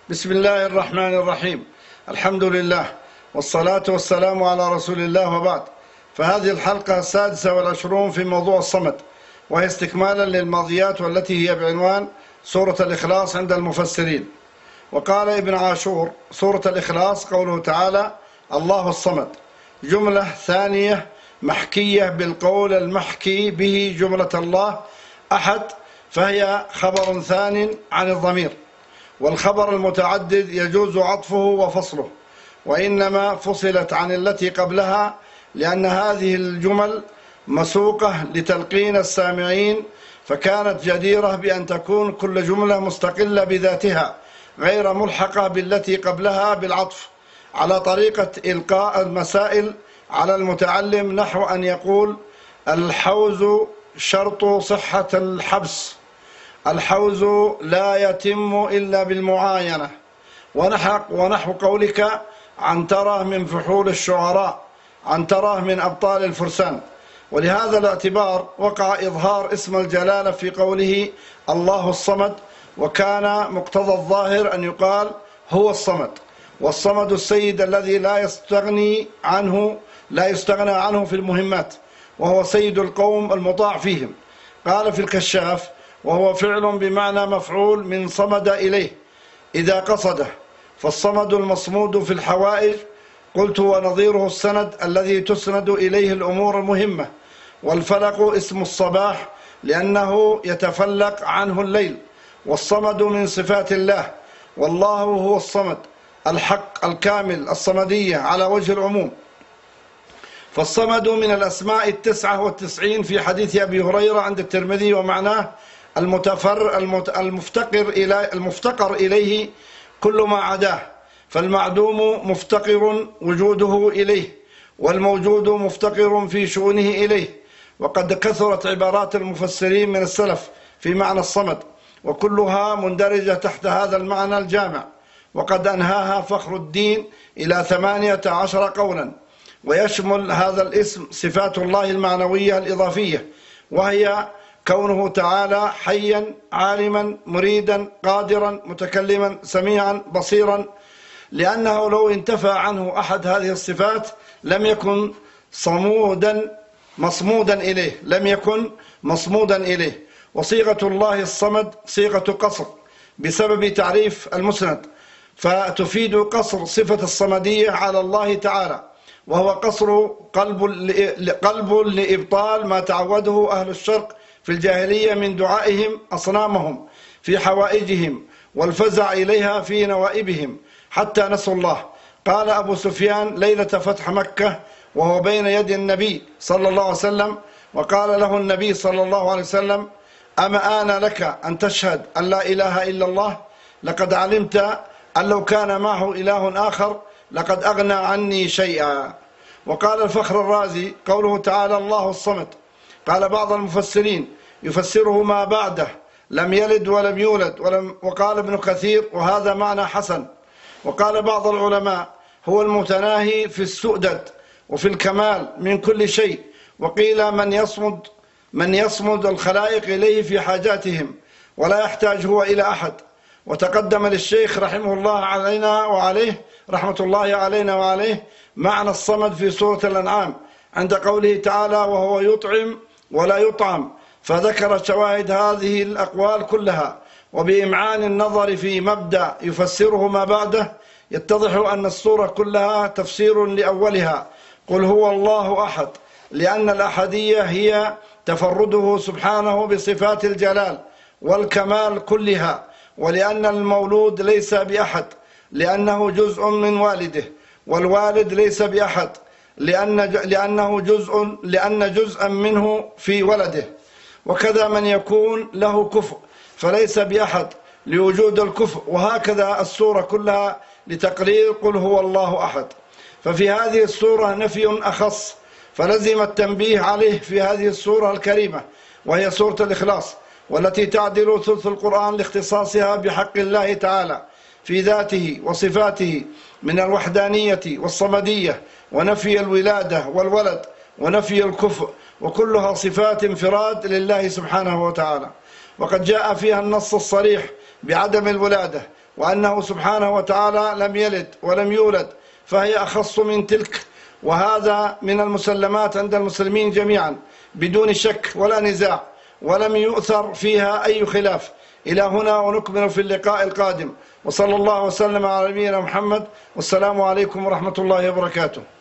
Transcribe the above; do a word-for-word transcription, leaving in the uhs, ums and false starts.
بسم الله الرحمن الرحيم. الحمد لله والصلاة والسلام على رسول الله وبعد. فهذه الحلقة السادسة والعشرون في موضوع الصمد، وهي استكمالا للماضيات والتي هي بعنوان سورة الإخلاص عند المفسرين. وقال ابن عاشور: سورة الإخلاص قوله تعالى الله الصمد، جملة ثانية محكية بالقول المحكي به جملة الله أحد، فهي خبر ثان عن الضمير، والخبر المتعدد يجوز عطفه وفصله، وإنما فصلت عن التي قبلها لأن هذه الجمل مسوقة لتلقين السامعين، فكانت جديرة بأن تكون كل جملة مستقلة بذاتها غير ملحقة بالتي قبلها بالعطف، على طريقة إلقاء المسائل على المتعلم، نحو أن يقول: الحوز شرط صحة الحبس، الحوز لا يتم إلا بالمعاينة، ونحو قولك عنترة من فحول الشعراء، عنترة من أبطال الفرسان. ولهذا الاعتبار وقع إظهار اسم الجلالة في قوله الله الصمد، وكان مقتضى الظاهر أن يقال هو الصمد، والصمد السيد الذي لا يستغني عنه لا يستغنى عنه في المهمات، وهو سيد القوم المطاع فيهم. قال في الكشاف: وهو فعل بمعنى مفعول من صمد إليه إذا قصده، فالصمد المصمود في الحوائج. قلت: ونظيره السند الذي تسند إليه الأمور المهمة. والفلق اسم الصباح لأنه يتفلق عنه الليل، والصمد من صفات الله، والله هو الصمد الحق الكامل الصمدية على وجه العموم. فالصمد من الأسماء التسعة والتسعين في حديث أبي هريرة عند الترمذي، ومعناه المتفر المفتقر إلى المفتقر إليه كل ما عداه، فالمعدوم مفتقر وجوده إليه، والموجود مفتقر في شؤونه إليه. وقد كثرت عبارات المفسرين من السلف في معنى الصمد، وكلها مندرجة تحت هذا المعنى الجامع، وقد أنهاها فخر الدين إلى ثمانية عشر قولا. ويشمل هذا الاسم صفات الله المعنوية الإضافية، وهي كونه تعالى حيا عالما مريدا قادرا متكلما سميعا بصيرا، لأنه لو انتفى عنه أحد هذه الصفات لم يكن صمودا مصمودا إليه لم يكن مصمودا إليه. وصيغة الله الصمد صيغة قصر بسبب تعريف المسند، فتفيد قصر صفة الصمدية على الله تعالى، وهو قصر قلب قلب لإبطال ما تعوده أهل الشرق في الجاهلية من دعائهم أصنامهم في حوائجهم، والفزع إليها في نوائبهم حتى نسوا الله. قال أبو سفيان ليلة فتح مكة وهو بين يدي النبي صلى الله عليه وسلم، وقال له النبي صلى الله عليه وسلم: أما آن لك أن تشهد أن لا إله إلا الله؟ لقد علمت أن لو كان معه إله آخر لقد أغنى عني شيئا. وقال الفخر الرازي قوله تعالى الله الصمد، قال بعض المفسرين يفسره ما بعده لم يلد ولم يولد ولم وقال ابن كثير وهذا معنى حسن. وقال بعض العلماء هو المتناهي في السؤدد وفي الكمال من كل شيء. وقيل من يصمد من يصمد الخلائق إليه في حاجاتهم ولا يحتاج هو إلى أحد. وتقدم للشيخ رحمه الله علينا وعليه رحمة الله علينا وعليه معنى الصمد في سورة الأنعام عند قوله تعالى وهو يطعم ولا يطعم، فذكر شواهد هذه الأقوال كلها. وبإمعان النظر في مبدأ يفسره ما بعده يتضح أن السورة كلها تفسير لأولها: قل هو الله أحد، لأن الأحدية هي تفرده سبحانه بصفات الجلال والكمال كلها، ولأن المولود ليس بأحد لأنه جزء من والده، والوالد ليس بأحد لأن لأنه جزء لأن جزءا منه في ولده. وكذا من يكون له كفء فليس بأحد لوجود الكفء، وهكذا السورة كلها لتقرير قل هو الله أحد. ففي هذه السورة نفي أخص، فلزم التنبيه عليه في هذه السورة الكريمة، وهي سورة الإخلاص، والتي تعدل ثلث القرآن لاختصاصها بحق الله تعالى في ذاته وصفاته من الوحدانية والصمدية، ونفي الولادة والولد، ونفي الكفء، وكلها صفات انفراد لله سبحانه وتعالى. وقد جاء فيها النص الصريح بعدم الولادة وأنه سبحانه وتعالى لم يلد ولم يولد، فهي أخص من تلك، وهذا من المسلمات عند المسلمين جميعا بدون شك ولا نزاع، ولم يؤثر فيها أي خلاف. إلى هنا، ونكمل في اللقاء القادم، وصلى الله وسلم على نبينا محمد، والسلام عليكم ورحمة الله وبركاته.